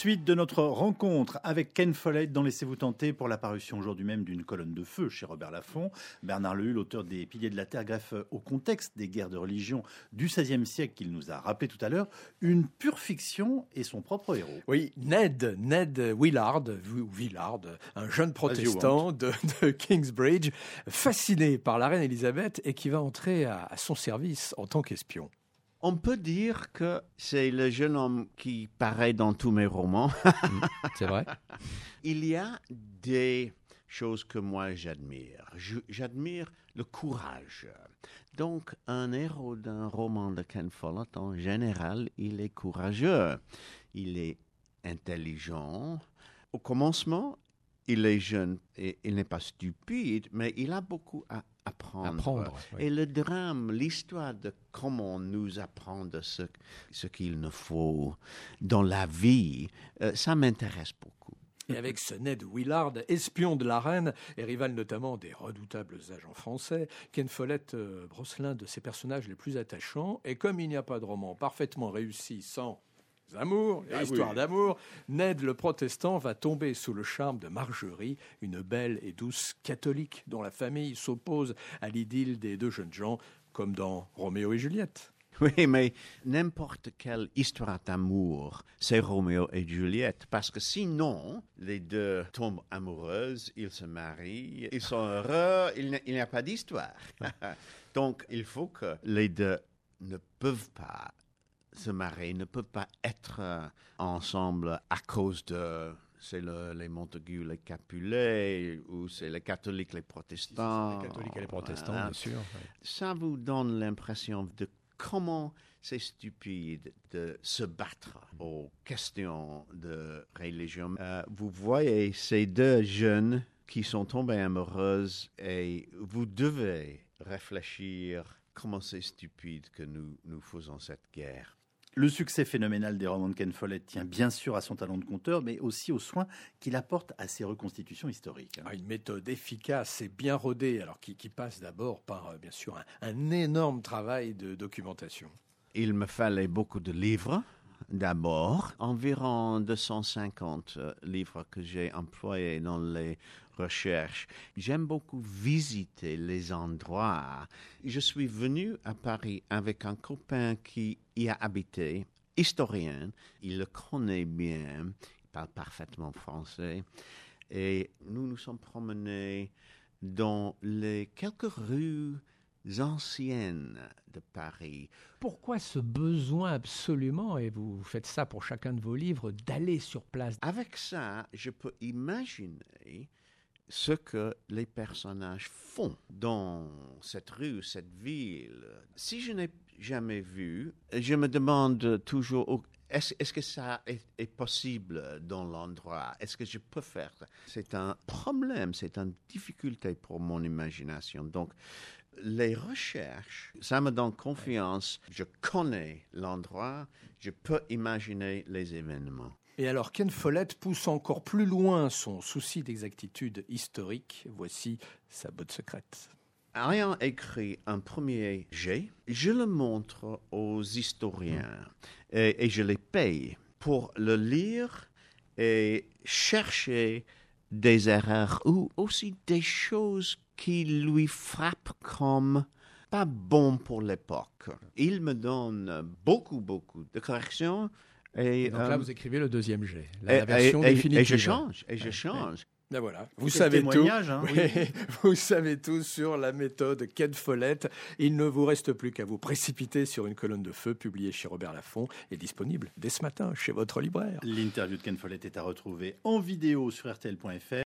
Suite de notre rencontre avec Ken Follett dans Laissez-vous tenter pour la parution aujourd'hui même d'une colonne de feu chez Robert Laffont. Bernard Lehut, l'auteur des Piliers de la Terre, greffe au contexte des guerres de religion du XVIe siècle qu'il nous a rappelé tout à l'heure, une pure fiction et son propre héros. Oui, Ned Willard, un jeune protestant de Kingsbridge, fasciné par la reine Elisabeth et qui va entrer à son service en tant qu'espion. On peut dire que c'est le jeune homme qui paraît dans tous mes romans. C'est vrai. Il y a des choses que moi j'admire. J'admire le courage. Donc, un héros d'un roman de Ken Follett, en général, il est courageux. Il est intelligent. Au commencement, il est jeune et il n'est pas stupide, mais il a beaucoup à apprendre. Oui. Et le drame, l'histoire de comment nous apprendre ce qu'il nous faut dans la vie, ça m'intéresse beaucoup. Et avec ce Ned Willard, espion de la reine et rival notamment des redoutables agents français, Ken Follett brosse l'un de ses personnages les plus attachants. Et comme il n'y a pas de roman parfaitement réussi sans amour, histoire d'amour, Ned le protestant va tomber sous le charme de Marjorie, une belle et douce catholique dont la famille s'oppose à l'idylle des deux jeunes gens, comme dans Roméo et Juliette. Oui, mais n'importe quelle histoire d'amour, c'est Roméo et Juliette, parce que sinon, les deux tombent amoureuses, ils se marient, ils sont heureux, il n'y a pas d'histoire. Donc, il faut que les deux ne peuvent pas se marier, ne peuvent pas être ensemble à cause de... C'est les Montagu, les Capulet, ou c'est les catholiques, les protestants. Les catholiques et les protestants, voilà. bien sûr. Oui. Ça vous donne l'impression de comment c'est stupide de se battre aux questions de religion. Vous voyez ces deux jeunes qui sont tombés amoureuses et vous devez réfléchir comment c'est stupide que nous faisons cette guerre. Le succès phénoménal des romans de Ken Follett tient bien sûr à son talent de conteur, mais aussi aux soins qu'il apporte à ses reconstitutions historiques. Une méthode efficace et bien rodée, alors qui passe d'abord par, bien sûr, un énorme travail de documentation. Il me fallait beaucoup de livres, d'abord. Environ 250 livres que j'ai employés dans les recherches. J'aime beaucoup visiter les endroits. Je suis venu à Paris avec un copain qui y a habité, historien. Il le connaît bien, il parle parfaitement français. Et nous nous sommes promenés dans les quelques rues anciennes de Paris. Pourquoi ce besoin absolument, et vous faites ça pour chacun de vos livres, d'aller sur place? Avec ça, je peux imaginer ce que les personnages font dans cette rue, cette ville. Si je n'ai jamais vu, je me demande toujours, est-ce que ça est possible dans l'endroit? Est-ce que je peux faire ça? C'est un problème, c'est une difficulté pour mon imagination. Donc, les recherches, ça me donne confiance. Je connais l'endroit, je peux imaginer les événements. Et alors, Ken Follett pousse encore plus loin son souci d'exactitude historique. Voici sa botte secrète. Ayant écrit un premier jet, je le montre aux historiens et je les paye pour le lire et chercher des erreurs ou aussi des choses qui lui frappent comme pas bon pour l'époque. Il me donne beaucoup de corrections. Et donc là, vous écrivez le deuxième jet, la version définitive. Et je change. Ben voilà, vous savez tout. Hein, oui. Vous savez tout sur la méthode Ken Follett. Il ne vous reste plus qu'à vous précipiter sur une colonne de feu publiée chez Robert Laffont et disponible dès ce matin chez votre libraire. L'interview de Ken Follett est à retrouver en vidéo sur rtl.fr.